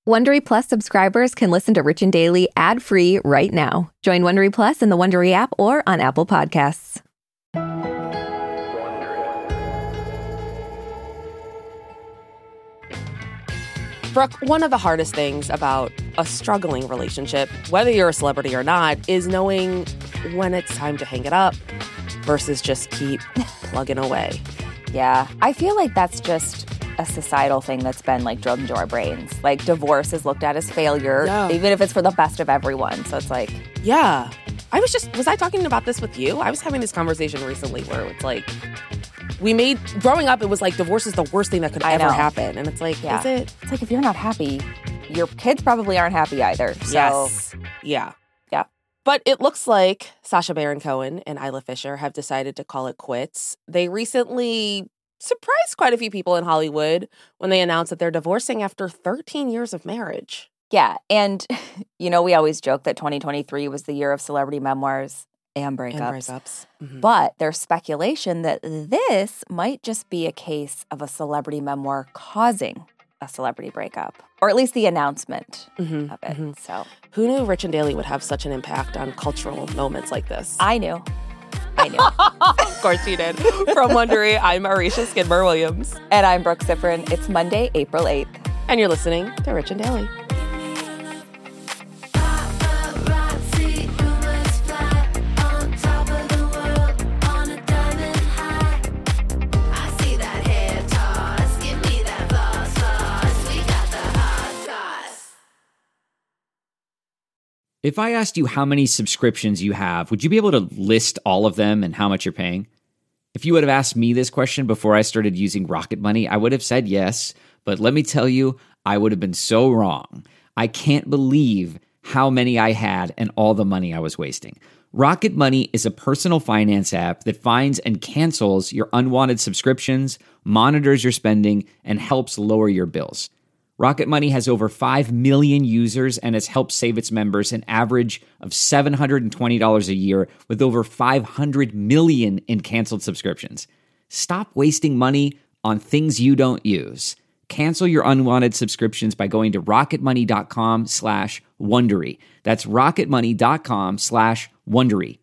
Wondery Plus subscribers can listen to Rich and Daily ad-free right now. Join Wondery Plus in the Wondery app or on Apple Podcasts. Brooke, one of the hardest things about a struggling relationship, whether you're a celebrity or not, is knowing when it's time to hang it up versus just keep plugging away. Yeah, I feel like that's just a societal thing that's been like drilled into our brains. Like divorce is looked at as failure, even if it's for the best of everyone. So it's like... Yeah. Was I talking about this with you? I was having this conversation recently where it's like, growing up, it was like divorce is the worst thing that could ever happen. And it's like, is it? It's like if you're not happy, your kids probably aren't happy either. So. Yes. Yeah. But it looks like Sacha Baron Cohen and Isla Fisher have decided to call it quits. They recently surprised quite a few people in Hollywood when they announced that they're divorcing after 13 years of marriage. Yeah. And, we always joke that 2023 was the year of celebrity memoirs and breakups. Mm-hmm. But there's speculation that this might just be a case of a celebrity memoir causing a celebrity breakup, or at least the announcement of it. Mm-hmm. So, who knew Rich and Daily would have such an impact on cultural moments like this? I knew. Of course you did. From Wondery, I'm Arisha Skidmore-Williams. And I'm Brooke Siffrin. It's Monday, April 8th. And you're listening to Rich and Daily. If I asked you how many subscriptions you have, would you be able to list all of them and how much you're paying? If you would have asked me this question before I started using Rocket Money, I would have said yes, but let me tell you, I would have been so wrong. I can't believe how many I had and all the money I was wasting. Rocket Money is a personal finance app that finds and cancels your unwanted subscriptions, monitors your spending, and helps lower your bills. Rocket Money has over 5 million users and has helped save its members an average of $720 a year with over 500 million in canceled subscriptions. Stop wasting money on things you don't use. Cancel your unwanted subscriptions by going to rocketmoney.com/Wondery. That's rocketmoney.com/Wondery.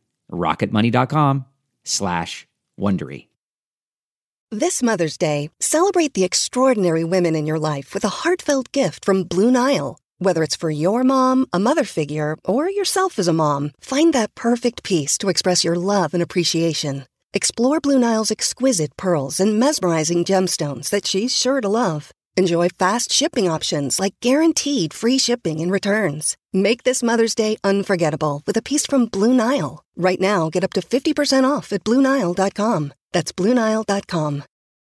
rocketmoney.com/Wondery. This Mother's Day, celebrate the extraordinary women in your life with a heartfelt gift from Blue Nile. Whether it's for your mom, a mother figure, or yourself as a mom, find that perfect piece to express your love and appreciation. Explore Blue Nile's exquisite pearls and mesmerizing gemstones that she's sure to love. Enjoy fast shipping options like guaranteed free shipping and returns. Make this Mother's Day unforgettable with a piece from Blue Nile. Right now, get up to 50% off at BlueNile.com. That's BlueNile.com.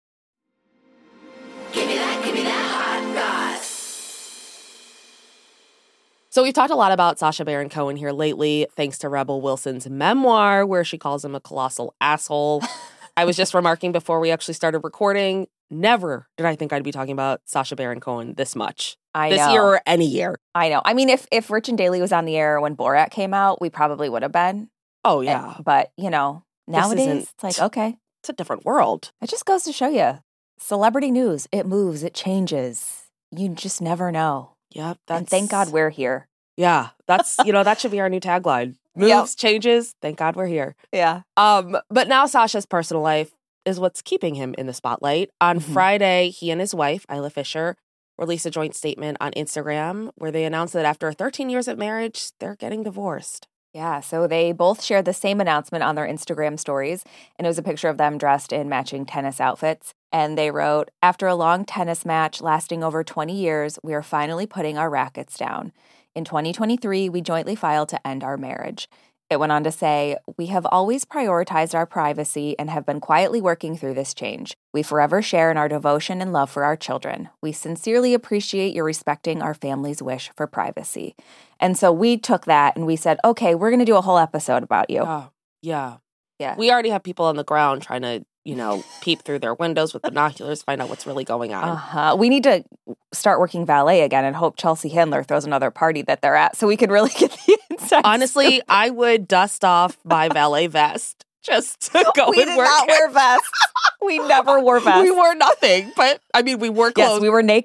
Give me that hot goss. So we've talked a lot about Sacha Baron Cohen here lately, thanks to Rebel Wilson's memoir, where she calls him a colossal asshole. I was just remarking before we actually started recording, never did I think I'd be talking about Sacha Baron Cohen this much. This year or any year. I know. I mean, if Rich and Daily was on the air when Borat came out, we probably would have been. Oh, yeah. But, nowadays, it's like, okay. It's a different world. It just goes to show you. Celebrity news, it moves, it changes. You just never know. Yep. And thank God we're here. Yeah. That's, that should be our new tagline. Moves, changes, thank God we're here. Yeah. But now Sacha's personal life is what's keeping him in the spotlight. On Friday, he and his wife, Isla Fisher, released a joint statement on Instagram where they announced that after 13 years of marriage, they're getting divorced. Yeah, so they both shared the same announcement on their Instagram stories, and it was a picture of them dressed in matching tennis outfits. And they wrote, "After a long tennis match lasting over 20 years, we are finally putting our rackets down. In 2023, we jointly filed to end our marriage." It went on to say, "We have always prioritized our privacy and have been quietly working through this change. We forever share in our devotion and love for our children. We sincerely appreciate your respecting our family's wish for privacy." And so we took that and we said, okay, we're going to do a whole episode about you. Yeah. We already have people on the ground trying to, peep through their windows with binoculars, find out what's really going on. We need to start working valet again and hope Chelsea Handler throws another party that they're at so we could really get the inside. Honestly, I would dust off my valet vest just to go we and did work. Not wear vests. We never wore vests. We wore nothing, but we wore clothes. Yes, we were naked.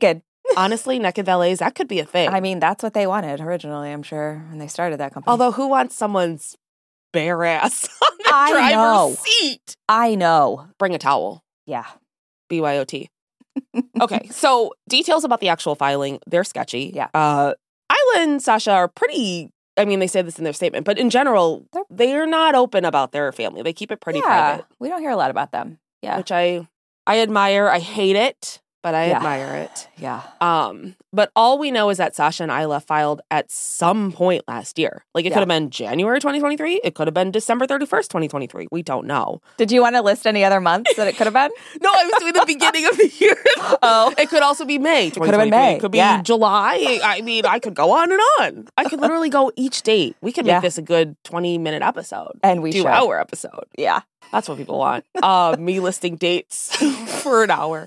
Honestly, naked valets, that could be a thing. I mean, that's what they wanted originally, I'm sure, when they started that company. Although, who wants someone's bare ass on the I driver's know. seat? I know. Bring a towel. Yeah. BYOT. Okay, so details about the actual filing, they're sketchy. Yeah. Isla and Sasha are pretty, I mean, they say this in their statement, but in general, they're not open about their family. They keep it pretty private. We don't hear a lot about them. Yeah. Which I admire. I hate it, but I admire it. Yeah. But all we know is that Sasha and Isla filed at some point last year. Like, it could have been January 2023. It could have been December 31st, 2023. We don't know. Did you want to list any other months that it could have been? No, I was doing the beginning of the year. Oh. It could also be May 2023. Could have been May. It could be July. I mean, I could go on and on. I could literally go each date. We could make this a good 20-minute episode. And we should. 2-hour episode. Yeah. That's what people want. Me listing dates for an hour.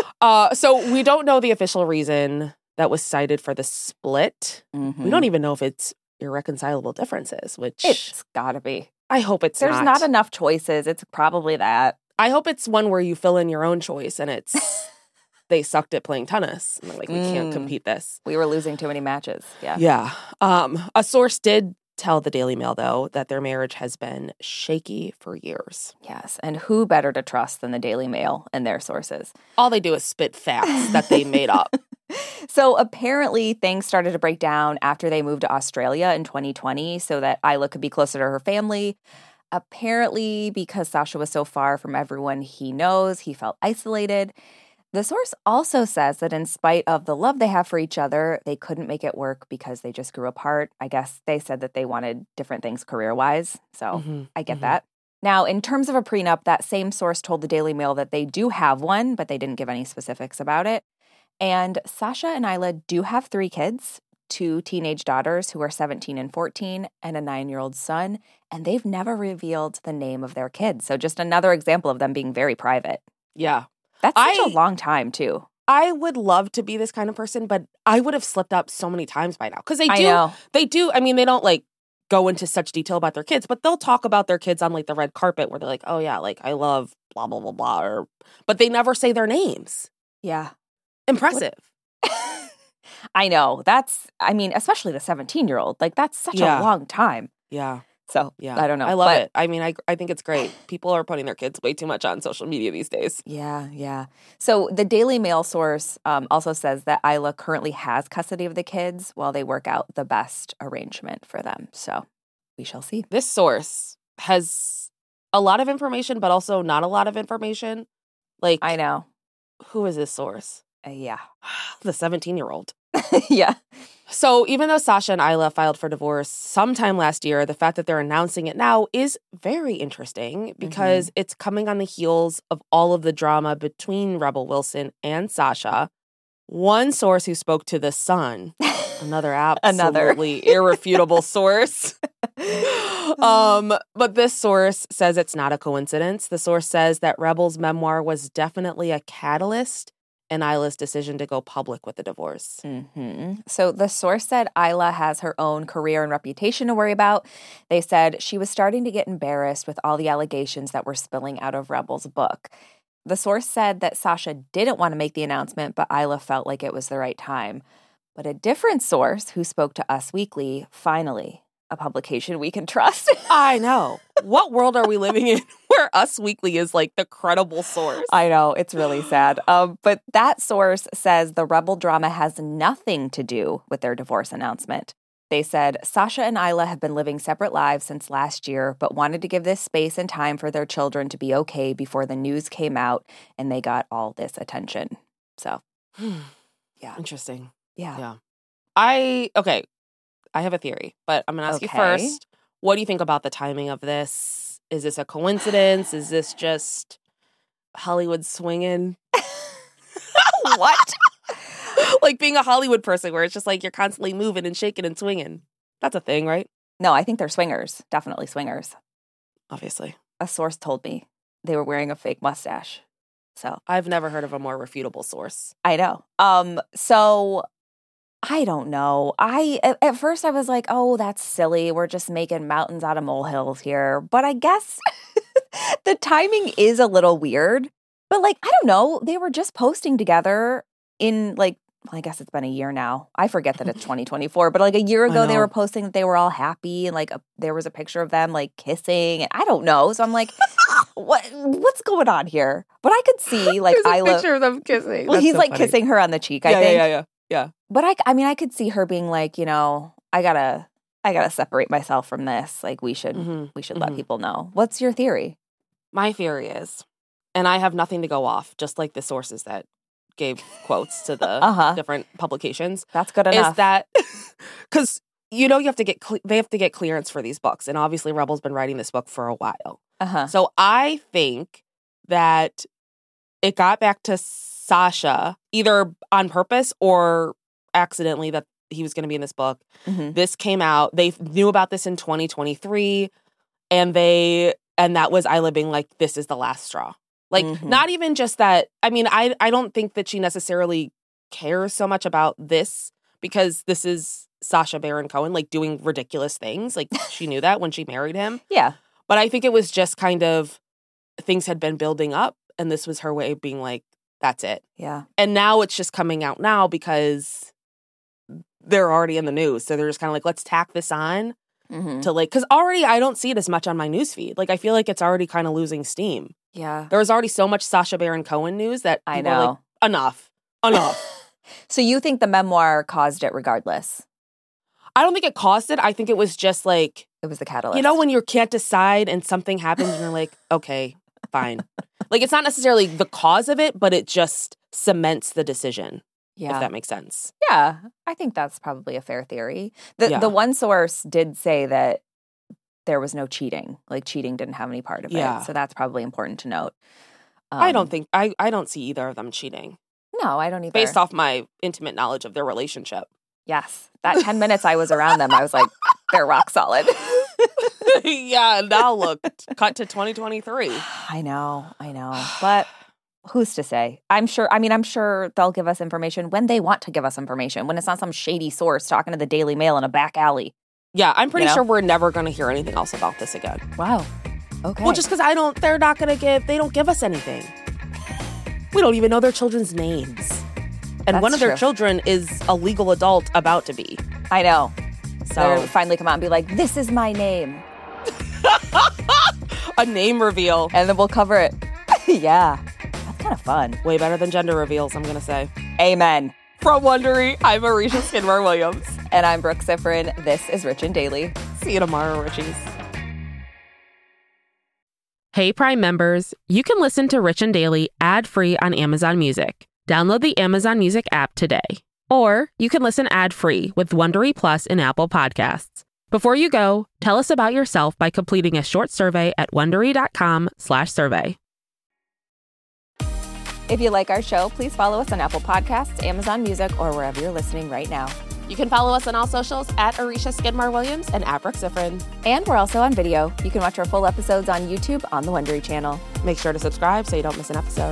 So we don't know the official reason that was cited for the split. Mm-hmm. We don't even know if it's irreconcilable differences, which it's gotta be. I hope it's There's not enough choices. It's probably that. I hope it's one where you fill in your own choice and it's they sucked at playing tennis. And they're like, we can't compete this. We were losing too many matches. Yeah. Yeah. A source did tell the Daily Mail, though, that their marriage has been shaky for years. Yes. And who better to trust than the Daily Mail and their sources? All they do is spit facts that they made up. So apparently things started to break down after they moved to Australia in 2020 so that Isla could be closer to her family. Apparently, because Sasha was so far from everyone he knows, he felt isolated. The source also says that in spite of the love they have for each other, they couldn't make it work because they just grew apart. I guess they said that they wanted different things career-wise, so I get that. Now, in terms of a prenup, that same source told the Daily Mail that they do have one, but they didn't give any specifics about it. And Sasha and Isla do have 3 kids, 2 teenage daughters who are 17 and 14, and a 9-year-old son, and they've never revealed the name of their kids. So just another example of them being very private. Yeah. That's such a long time, too. I would love to be this kind of person, but I would have slipped up so many times by now. Because they do, I mean, they don't, like, go into such detail about their kids, but they'll talk about their kids on, like, the red carpet where they're like, oh, yeah, like, I love blah, blah, blah, blah. But they never say their names. Yeah. Impressive. I know. I mean, especially the 17-year-old. Like, that's such a long time. Yeah. So, yeah. I don't know. I love it. I mean, I think it's great. People are putting their kids way too much on social media these days. Yeah. So the Daily Mail source also says that Isla currently has custody of the kids while they work out the best arrangement for them. So we shall see. This source has a lot of information, but also not a lot of information. Like, I know. Who is this source? Yeah. The 17-year-old. Yeah. So even though Sasha and Isla filed for divorce sometime last year, the fact that they're announcing it now is very interesting because it's coming on the heels of all of the drama between Rebel Wilson and Sasha. One source who spoke to The Sun, another absolutely irrefutable source. But this source says it's not a coincidence. The source says that Rebel's memoir was definitely a catalyst in Isla's decision to go public with the divorce. So the source said Isla has her own career and reputation to worry about. They said she was starting to get embarrassed with all the allegations that were spilling out of Rebel's book. The source said that Sasha didn't want to make the announcement, but Isla felt like it was the right time. But a different source who spoke to Us Weekly, finally, a publication we can trust. I know. What world are we living in where Us Weekly is like the credible source? I know. It's really sad. But that source says the Rebel drama has nothing to do with their divorce announcement. They said Sasha and Isla have been living separate lives since last year, but wanted to give this space and time for their children to be okay before the news came out and they got all this attention. So, yeah. Interesting. Yeah. I have a theory, but I'm going to ask you first. What do you think about the timing of this? Is this a coincidence? Is this just Hollywood swinging? What? Like being a Hollywood person where it's just like you're constantly moving and shaking and swinging. That's a thing, right? No, I think they're swingers. Definitely swingers. Obviously. A source told me they were wearing a fake mustache. So I've never heard of a more refutable source. I know. So I don't know. At first I was like, oh, that's silly. We're just making mountains out of molehills here. But I guess the timing is a little weird. But like, I don't know. They were just posting together in like well, I guess it's been a year now. I forget that it's 2024, but like a year ago, they were posting that they were all happy and like there was a picture of them like kissing. And I don't know. So I'm like, what's going on here? But I could see like There's a picture of them kissing. Well, That's he's so like funny. kissing her on the cheek, I think. Yeah. But I could see her being like, you know, I gotta separate myself from this. Like we should let people know. What's your theory? My theory is, and I have nothing to go off, just like the sources that gave quotes to the different publications. That's good enough. Is that because you have to get they have to get clearance for these books, and obviously Rebel's been writing this book for a while. So I think that it got back to Sasha either on purpose or accidentally that he was going to be in this book. This came out. They knew about this in 2023, and that was Isla being like, "This is the last straw." Like, not even just that. I mean, I don't think that she necessarily cares so much about this because this is Sacha Baron Cohen, like, doing ridiculous things. Like, she knew that when she married him. Yeah. But I think it was just kind of things had been building up, and this was her way of being like, that's it. Yeah. And now it's just coming out now because they're already in the news. So they're just kind of like, let's tack this on to like, because already I don't see it as much on my newsfeed. Like, I feel like it's already kind of losing steam. Yeah. There was already so much Sacha Baron Cohen news that I people are know. like, enough. So you think the memoir caused it regardless? I don't think it caused it. I think it was just like, It was the catalyst. you know, when you can't decide and something happens and you're like, okay, fine. Like, it's not necessarily the cause of it, but it just cements the decision, if that makes sense. Yeah, I think that's probably a fair theory. The one source did say that there was no cheating. Like, cheating didn't have any part of it. So that's probably important to note. I don't see either of them cheating. No, I don't either. Based off my intimate knowledge of their relationship. Yes. That 10 minutes I was around them, I was like, they're rock solid. Yeah, now look, cut to 2023. I know. But who's to say? I'm sure they'll give us information when they want to give us information, when it's not some shady source talking to the Daily Mail in a back alley. Yeah, I'm pretty sure we're never going to hear anything else about this again. Wow. Okay. Well, just because they don't give us anything. We don't even know their children's names. And That's one of their true. children is a legal adult about to be. I know. So They'll finally come out and be like, this is my name. a name reveal. And then we'll cover it. Yeah. That's kind of fun. Way better than gender reveals, I'm going to say. Amen. From Wondery, I'm Arisha Skidmore-Williams. And I'm Brooke Sifrin. This is Rich and Daily. See you tomorrow, Richies. Hey, Prime members, you can listen to Rich and Daily ad-free on Amazon Music. Download the Amazon Music app today. Or you can listen ad-free with Wondery Plus in Apple Podcasts. Before you go, tell us about yourself by completing a short survey at Wondery.com/survey. If you like our show, please follow us on Apple Podcasts, Amazon Music, or wherever you're listening right now. You can follow us on all socials at Arisha Skidmore-Williams and at Brooke Sifrin. And we're also on video. You can watch our full episodes on YouTube on the Wondery channel. Make sure to subscribe so you don't miss an episode.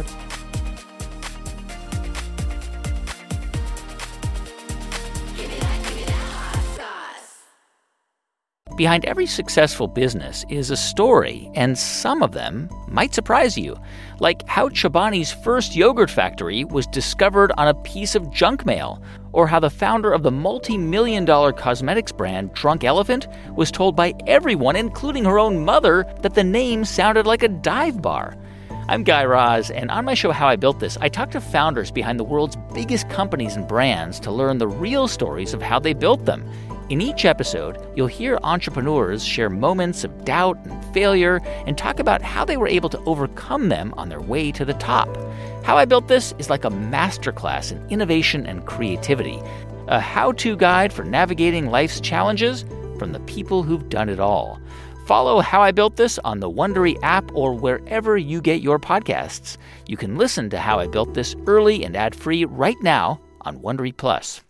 Behind every successful business is a story, and some of them might surprise you. Like how Chobani's first yogurt factory was discovered on a piece of junk mail, or how the founder of the multi-million-dollar cosmetics brand Drunk Elephant was told by everyone, including her own mother, that the name sounded like a dive bar. I'm Guy Raz, and on my show How I Built This, I talk to founders behind the world's biggest companies and brands to learn the real stories of how they built them. In each episode, you'll hear entrepreneurs share moments of doubt and failure and talk about how they were able to overcome them on their way to the top. How I Built This is like a masterclass in innovation and creativity, a how-to guide for navigating life's challenges from the people who've done it all. Follow How I Built This on the Wondery app or wherever you get your podcasts. You can listen to How I Built This early and ad-free right now on Wondery Plus.